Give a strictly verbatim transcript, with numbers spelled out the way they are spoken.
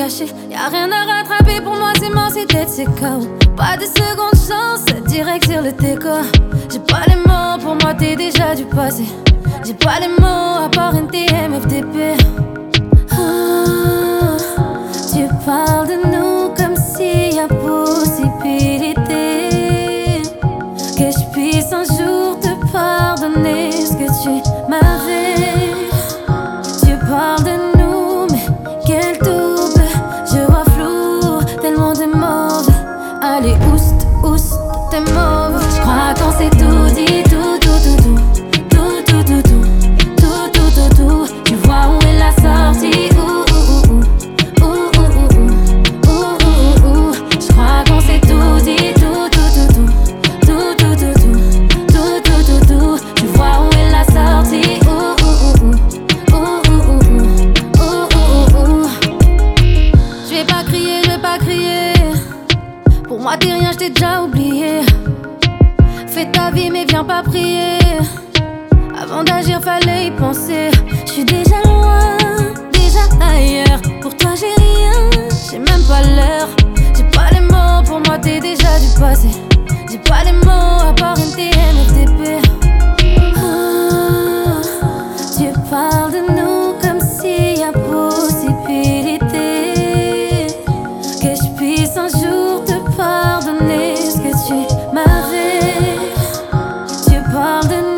gâché. Y'a rien à rattraper pour moi, c'est mort, c'est tête, c'est K O. Pas de seconde chance, direct sur le décor. J'ai pas les mots, pour moi t'es déjà du passé. J'ai pas les mots à part N T M F D P. Oh, tu parles de nous comme s'il y a possibilité que je puisse un jour te pardonner ce que tu m'avais. Tu parles de nous, mais quel double. Je vois flou, tellement de mauvais. Allez, oust, oust, t'es mauvais. Je crois qu'on s'est tout dit, tout, tout, tout, tout. Tout, tout, tout, tout. Tout, tout, tout, tout. Tu vois où est la sortie? Ouh, ouh, ouh, ouh. Ouh, ouh, ouh, ouh. Ouh, ouh, ouh. Je crois qu'on s'est tout dit, tout, tout, tout, tout. Tout, tout, tout, tout. Tout, tout, tout, tout. Tu vois où est la sortie? Ouh, ouh, ouh, ouh. Ouh, ouh, ouh, ouh. Ouh, ouh, ouh. Je vais pas crier, je vais pas crier. Pour moi t'es rien, je t'ai déjà oublié. Fais ta vie mais viens pas prier. Avant d'agir fallait y penser. Je suis déjà loin, déjà ailleurs. Pour toi j'ai rien, j'ai même pas l'heure. J'ai pas les mots, pour moi t'es déjà du passé. J'ai pas les mots à part N T M F D P. Oh, tu parles de nous comme s'il y a possibilité que je puisse un jour te pardonner ce que tu m'avais. Tu parles de